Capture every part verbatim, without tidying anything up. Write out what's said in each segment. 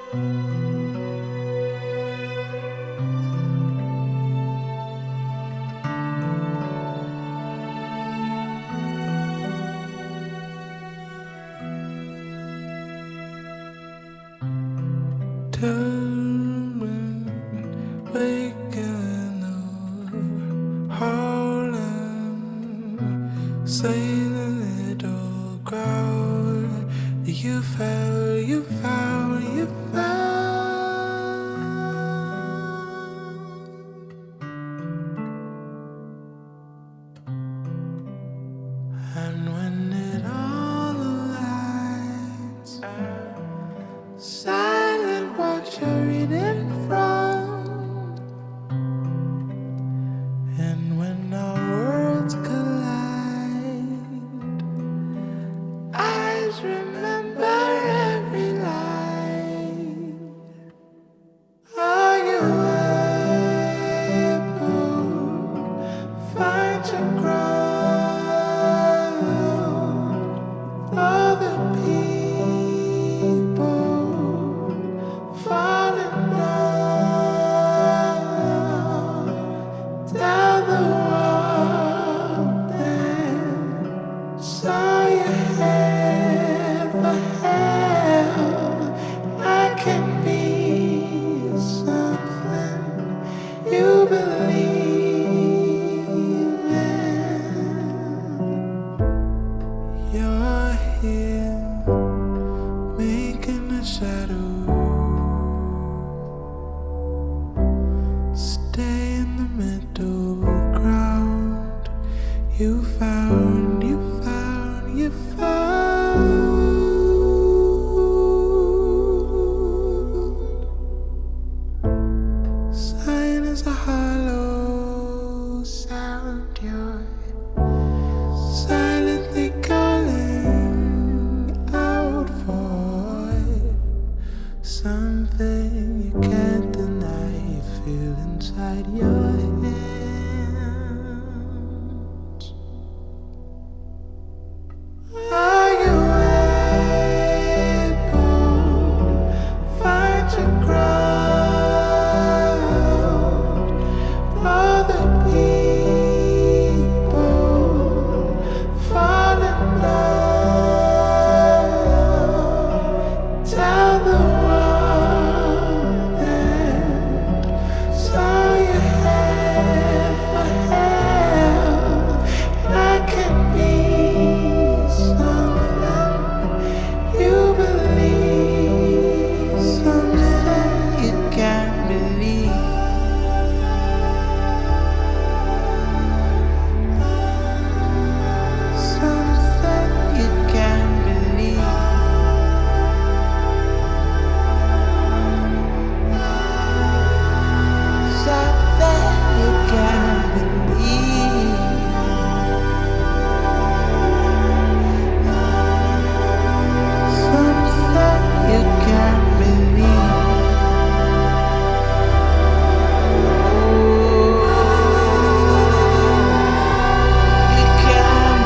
Tillman, waking up, Harlem, saying a little crowd. You fell, you fell, you fell. And when it all the lights silent, what you're reading from, and when our worlds collide, eyes remember every line. Are you able to find your ground? Other people falling down. Tell the world that saw your head for hell. I can be something you believe in. You're here making a shadow stay in the middle ground. You found, you found, you found. Sign is a hollow sound. You're silently calling out for something you can't deny. You feel inside your hands. Are you able to find your ground? Other people falling down. Tell the world that saw your head for hell. I can be something you believe, something you can't believe. Something you can't believe. Something you can't believe. Something you can't believe. You can't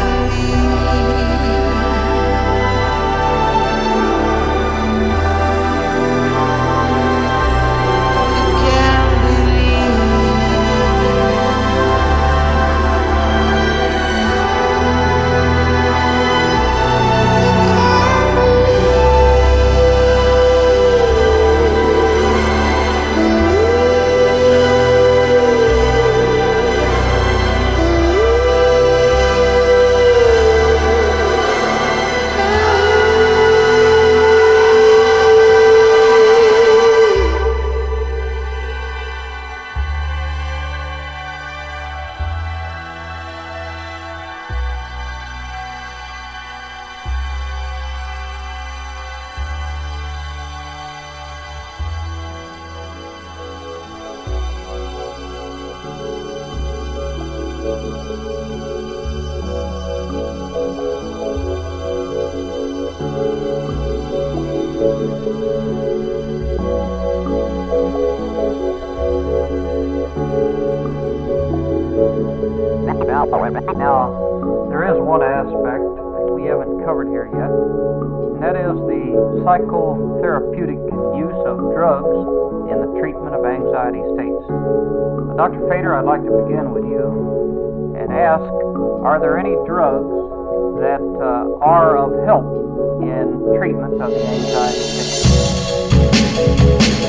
Now, there is one aspect that we haven't covered here yet, and that is the psychotherapeutic use of drugs in the treatment of anxiety states. Doctor Fader, I'd like to begin with you and ask, are there any drugs that uh, are of help in treatment of the anxiety state?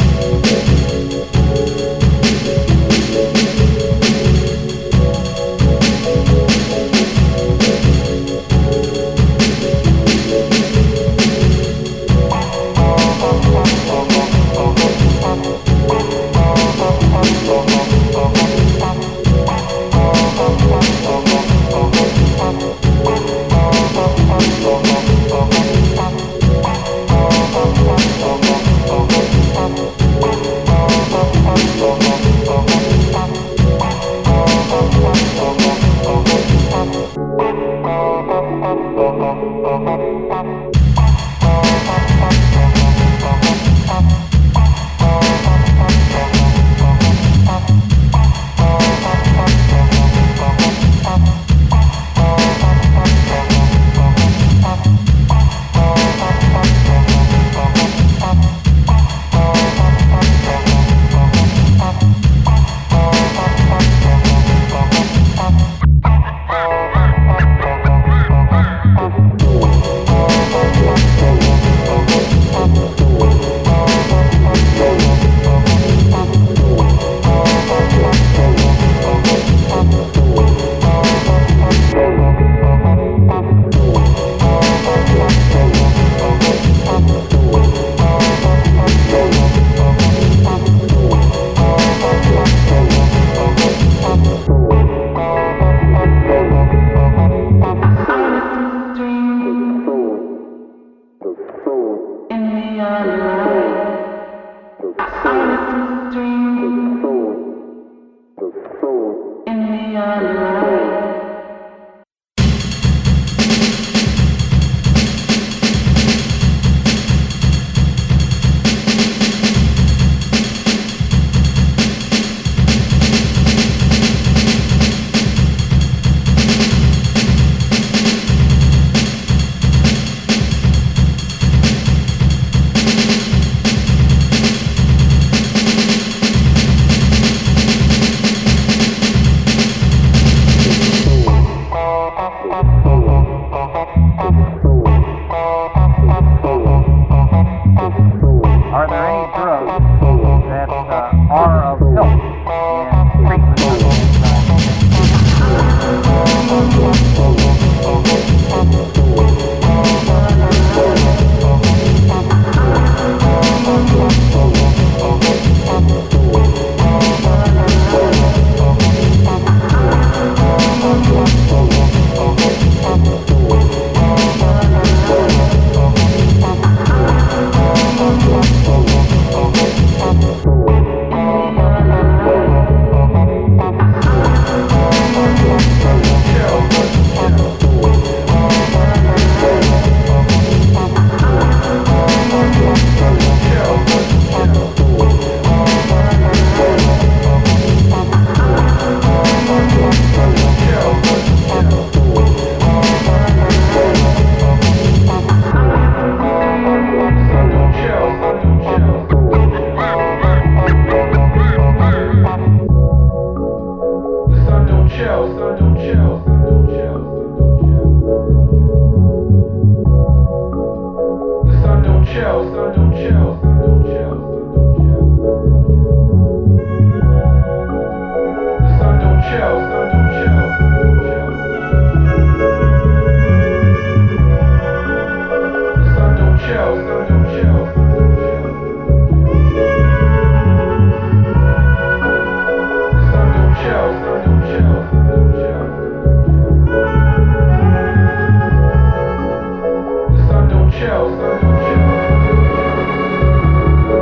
Are there any drugs that uh, are of help in treatment of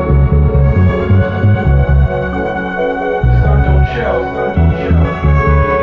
Chill, chill.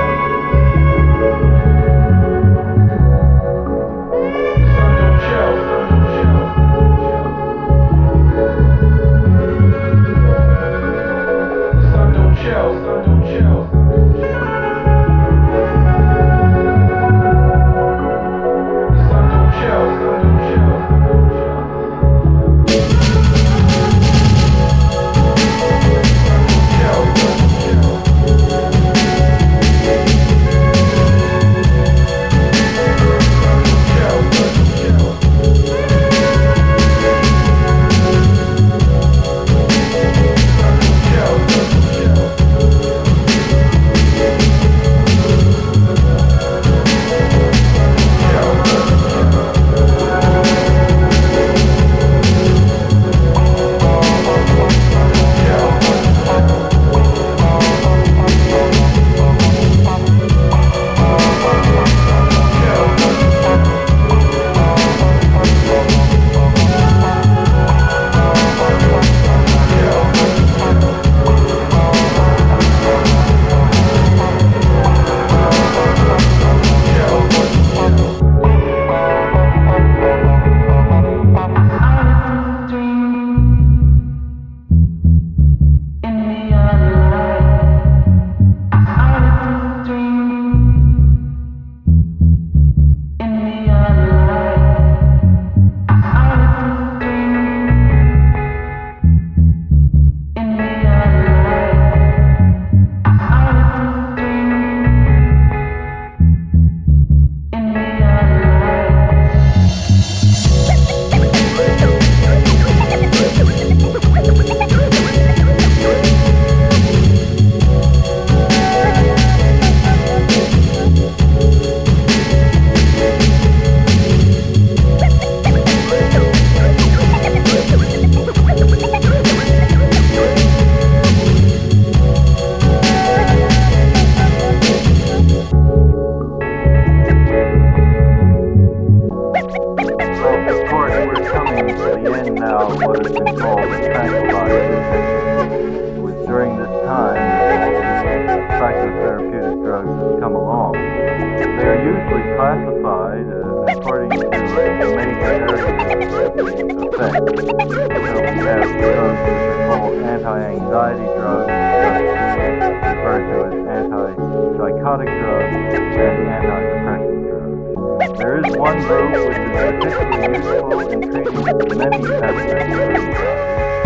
in now what has been called tranquilizers. It was during this time that psychotherapeutic drugs have come along. They are usually classified uh, according to the major areas of effect. So we have drugs which are called anti-anxiety drugs, referred to as antipsychotic drugs, and antidepressant drugs. There is one group which is particularly useful in treating many aspects of anxiety.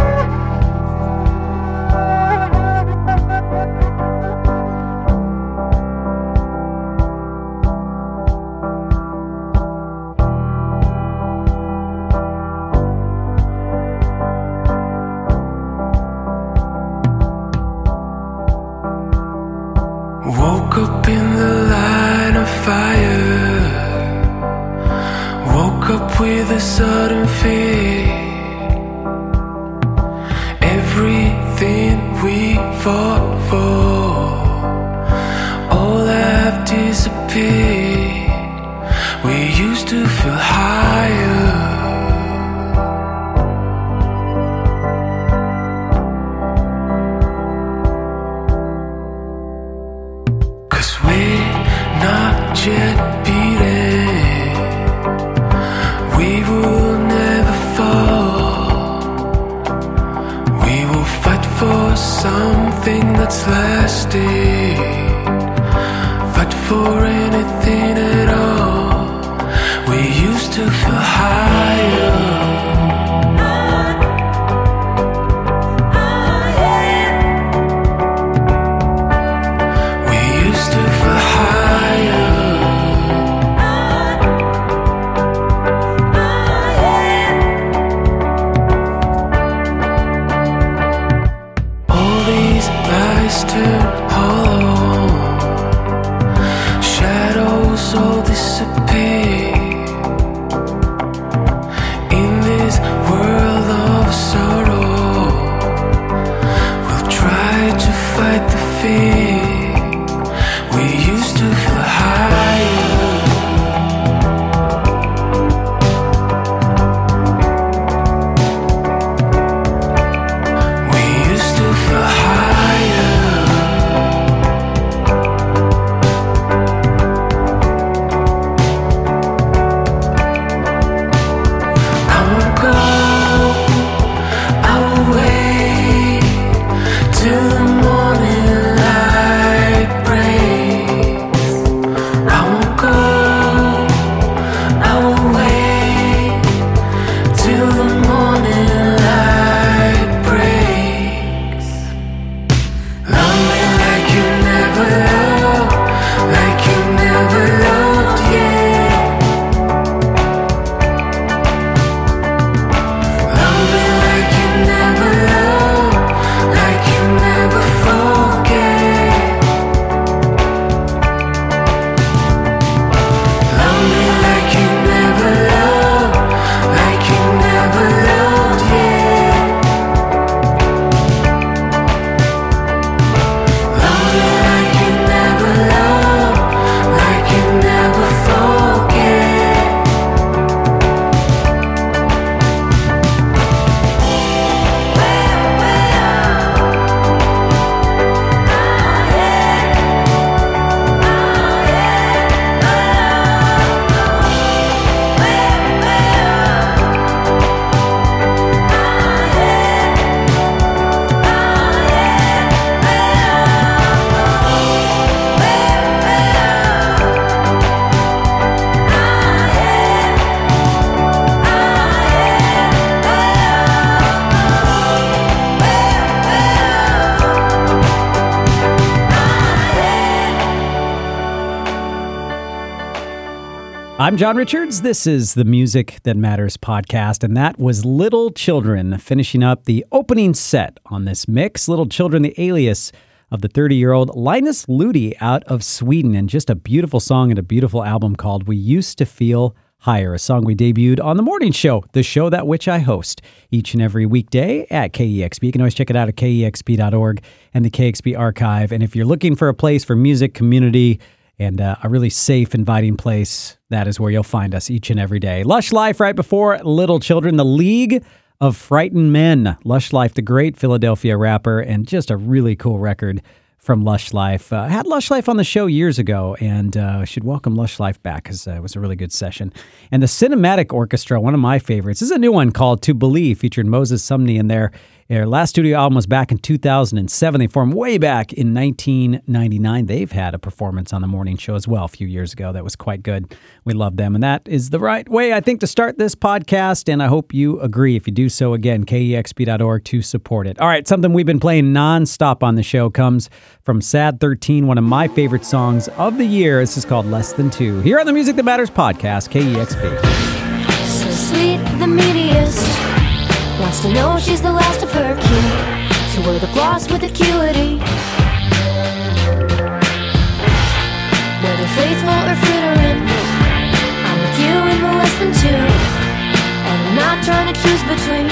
Woke up in the line of fire. Woke up with a sudden fear. Everything we fought for, all have disappeared. We used to feel higher. Yet beaten, we will never fall. We will fight for something that's lasting. Fight for anything at all. We used to feel higher. I'm John Richards. This is the Music That Matters podcast, and that was Little Children finishing up the opening set on this mix. Little Children, the alias of the thirty-year-old Linus Ludi out of Sweden, and just a beautiful song and a beautiful album called We Used to Feel Higher, a song we debuted on The Morning Show, the show that which I host each and every weekday at K E X P. You can always check it out at K E X P dot org and the K X P archive. And if you're looking for a place for music, community, and uh, a really safe, inviting place. That is where you'll find us each and every day. Lush Life right before Little Children, the League of Frightened Men. Lush Life, the great Philadelphia rapper, and just a really cool record from Lush Life. Uh, I had Lush Life on the show years ago, and uh, I should welcome Lush Life back because uh, it was a really good session. And the Cinematic Orchestra, one of my favorites, this is a new one called To Believe, featuring Moses Sumney in there. Their last studio album was back in two thousand seven. They formed way back in nineteen ninety-nine. They've had a performance on the morning show as well a few years ago. That was quite good. We love them. And that is the right way, I think, to start this podcast. And I hope you agree. If you do so, again, K E X P dot org to support it. All right, something we've been playing nonstop on the show comes from Sad thirteen, one of my favorite songs of the year. This is called Less Than Two. Here on the Music That Matters podcast, K E X P. So sweet, the meatiest wants to know she's the last of her kin, to wear the gloss with acuity. Whether faithful or frittering, I'm with you in the less than two, and I'm not trying to choose between.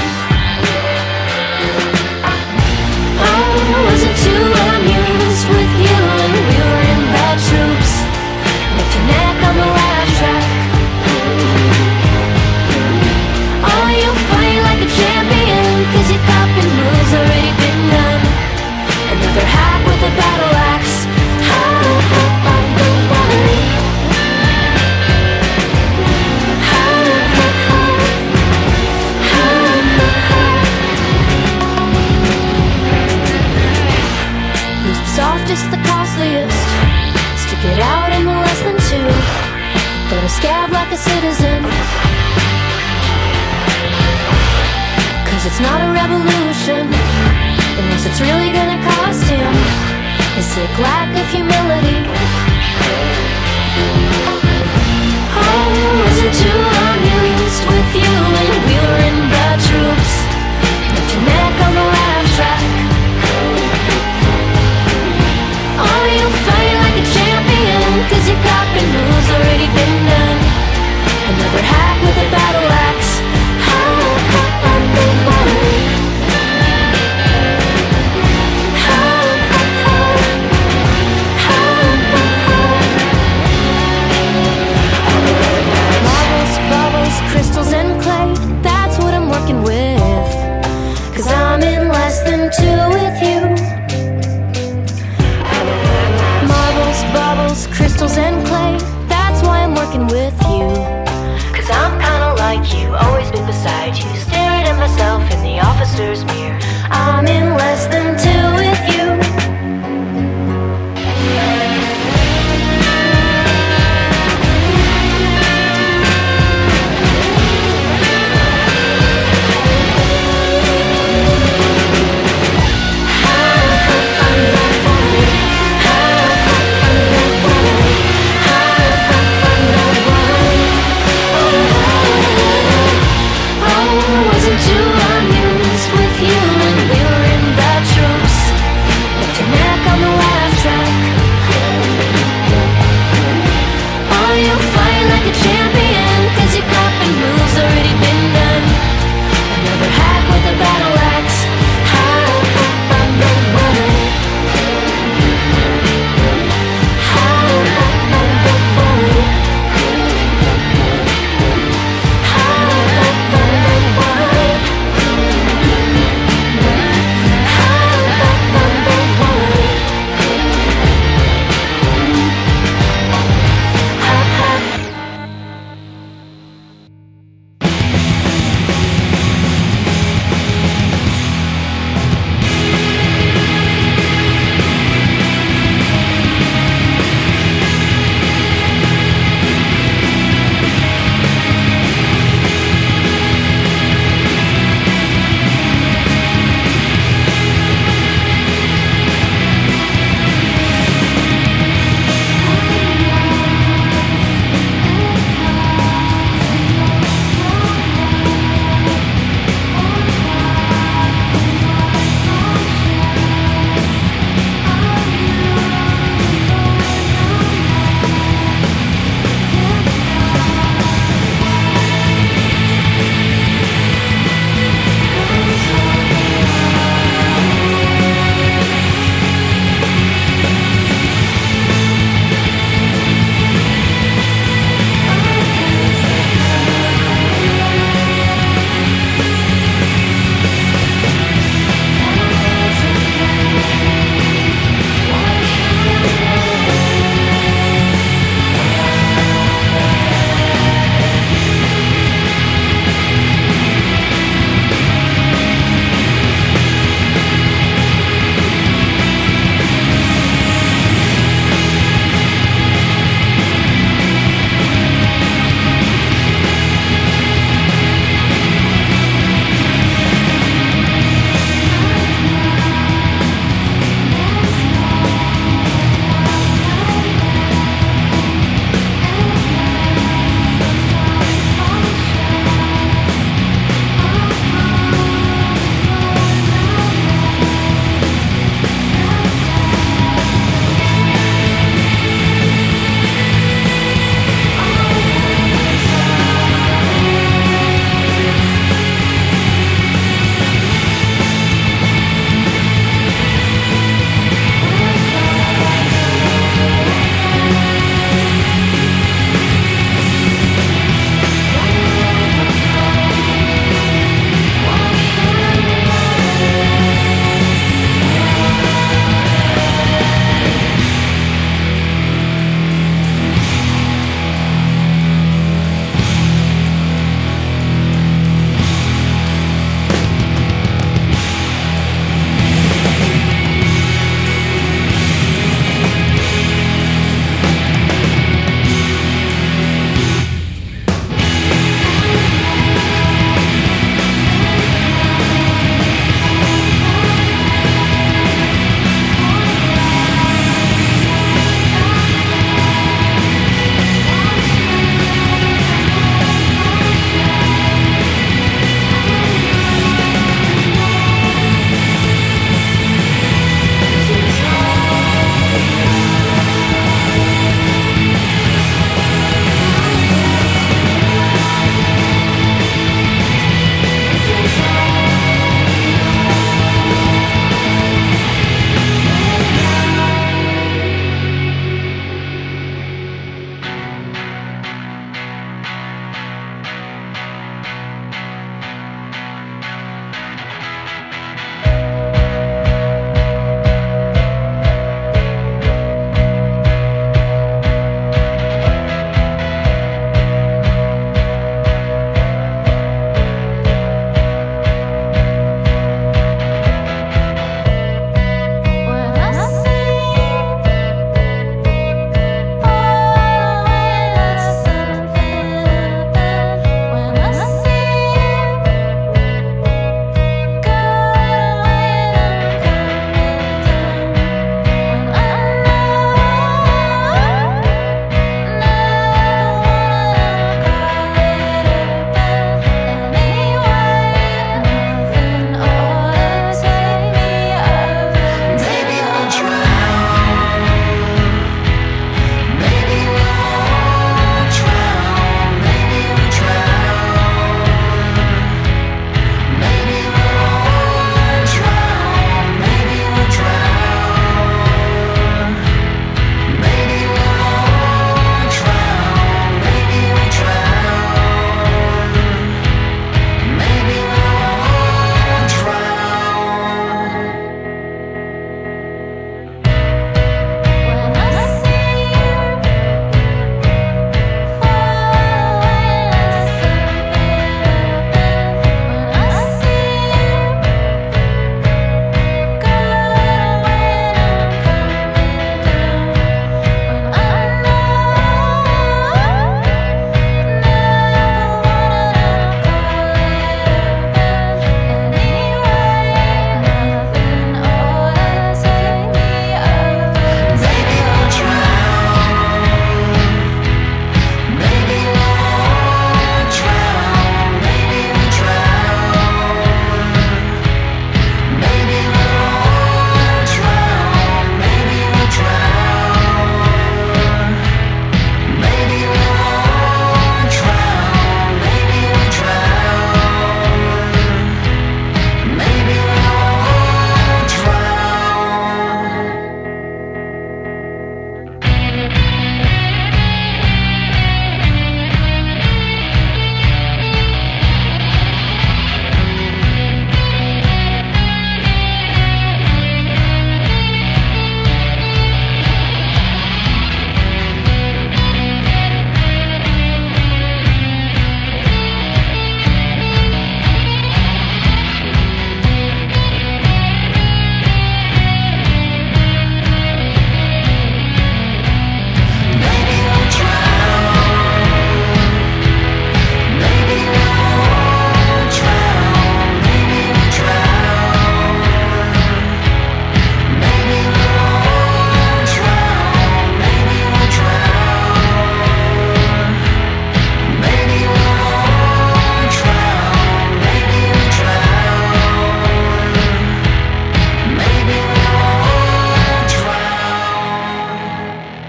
I wasn't too amused with you when we were in bad troops. Left your neck on the laugh track. Oh, you'll fight like a champion, cause your coping moves already been done. Another hack with a battle axe. Ha, ha, I'm the one. Ha, ha, ha. Ha, ha, ha. Who's the softest, the costliest? Stick it out in the less than two. But a scab like a citizen. It's not a revolution unless it's really gonna cost him his sick lack of humility. Oh, wasn't too amused with you when we were in bad troops. Left your neck on the laugh track. Oh, you'll fight like a champion, cause your coping moves already been done. Another hack with a battle axe. Crystals and clay, that's what I'm working with. Cause I'm in less than two with you. Marbles, baubles, crystals and clay, that's why I'm working with you. Cause I'm kinda like you, always been beside you, staring at myself in the officer's mirror. I'm in less than two with you. Too amused with you when we were in bad troops.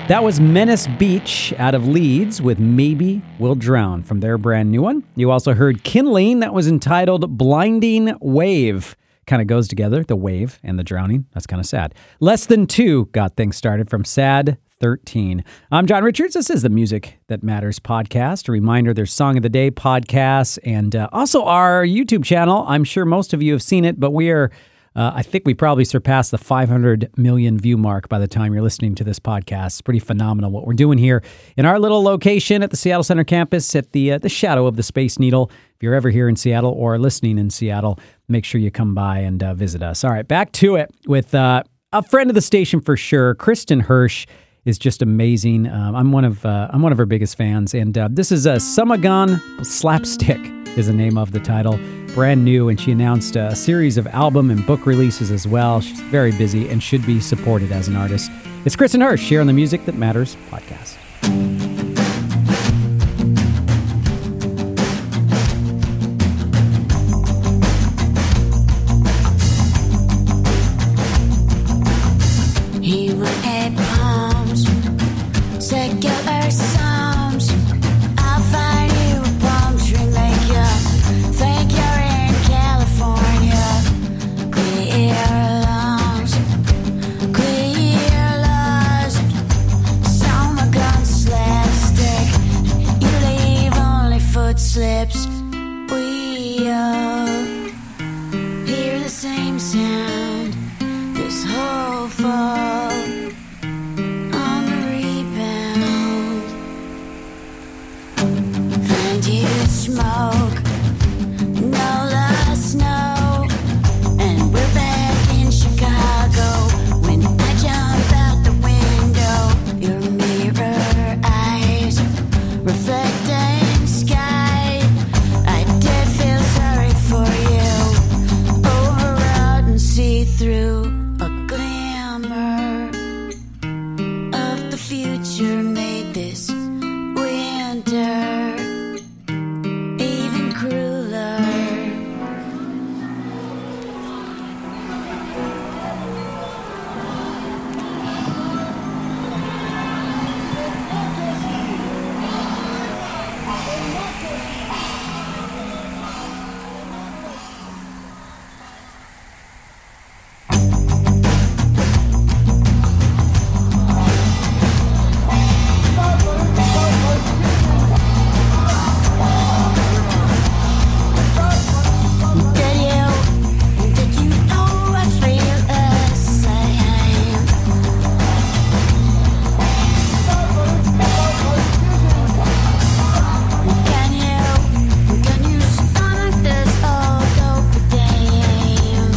That was Menace Beach out of Leeds with Maybe We'll Drown from their brand new one. You also heard Kindling, that was entitled Blinding Wave. Kind of goes together, the wave and the drowning. That's kind of sad. Less Than Two got things started from Sad thirteen. I'm John Richards. This is the Music That Matters podcast. A reminder, there's Song of the Day podcasts and uh, also our YouTube channel. I'm sure most of you have seen it, but we are Uh, I think we probably surpassed the five hundred million view mark by the time you're listening to this podcast. It's pretty phenomenal what we're doing here in our little location at the Seattle Center campus at the uh, the shadow of the Space Needle. If you're ever here in Seattle or listening in Seattle, make sure you come by and uh, visit us. All right, back to it with uh, a friend of the station for sure. Kristen Hirsch is just amazing. Um, I'm one of uh, I'm one of her biggest fans, and uh, this is a Summagon Slapstick is the name of the title. Brand new, and she announced a series of album and book releases as well. She's very busy and should be supported as an artist. It's Kristen Hirsch here on the Music That Matters podcast. He would add palms, secular psalms. I'll find you a palm tree maker. Think you're in California. Clear lungs, clear lust. Some are gun slapstick. You leave only foot slips. We all hear the same sound. This whole fall on the rebound. Find you smoke, no less snow, and we're back in Chicago. When I jump out the window, your mirror eyes reflecting sky. I did feel sorry for you, overwrought and see through. A glimmer of the future made this winter even crueler. Did you, did you know I feel the same? Can you, can you stomach this old dope dame?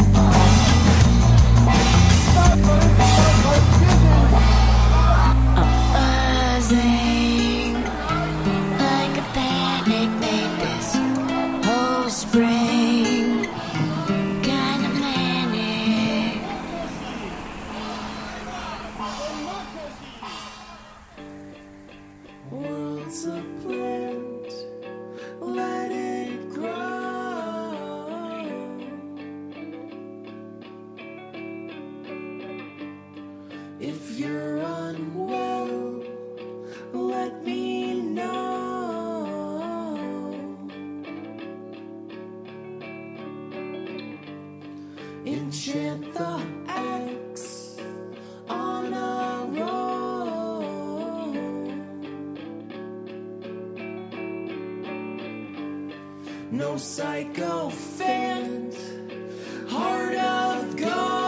A buzzing like a panic made this whole spring kind of manic. World's a plant, let it grow. If you're unwell, let me know. Enchant the axe on a roll. No sycophant, heart of gold.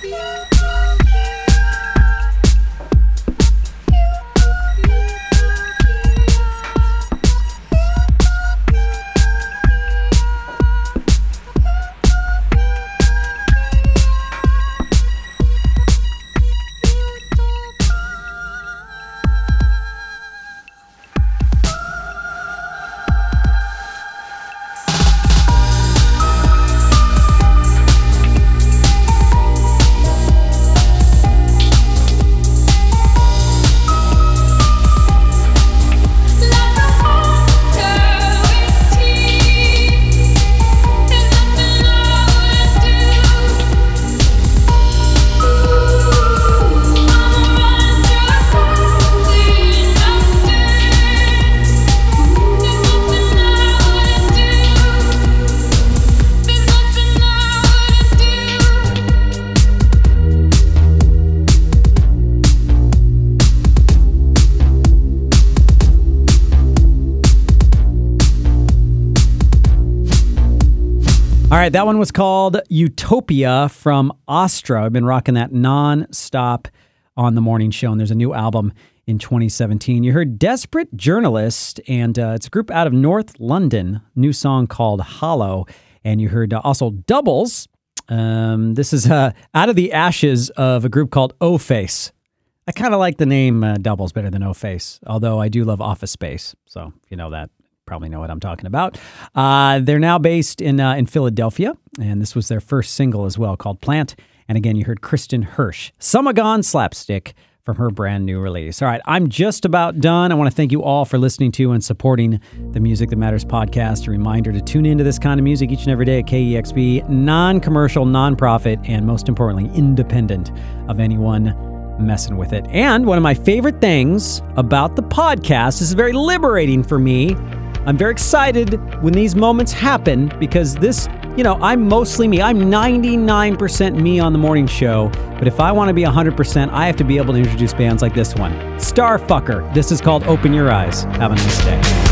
All right, that one was called Utopia from Astra. I've been rocking that non-stop on the morning show, and there's a new album in twenty seventeen. You heard Desperate Journalist, and uh, it's a group out of North London, new song called Hollow. And you heard uh, also Doubles. Um, this is uh, out of the ashes of a group called O-Face. I kind of like the name uh, Doubles better than O-Face, although I do love Office Space. So if you know that, probably know what I'm talking about. Uh, they're now based in uh, in Philadelphia, and this was their first single as well, called Plant. And again, you heard Kristen Hirsch, Summagon Slapstick, from her brand new release. All right, I'm just about done. I want to thank you all for listening to and supporting the Music That Matters podcast. A reminder to tune into this kind of music each and every day at K E X P, non-commercial, non-profit, and most importantly, independent of anyone messing with it. And one of my favorite things about the podcast is very liberating for me. I'm very excited when these moments happen because this, you know, I'm mostly me. I'm ninety-nine percent me on the morning show. But if I want to be one hundred percent, I have to be able to introduce bands like this one. Starfucker. This is called Open Your Eyes. Have a nice day.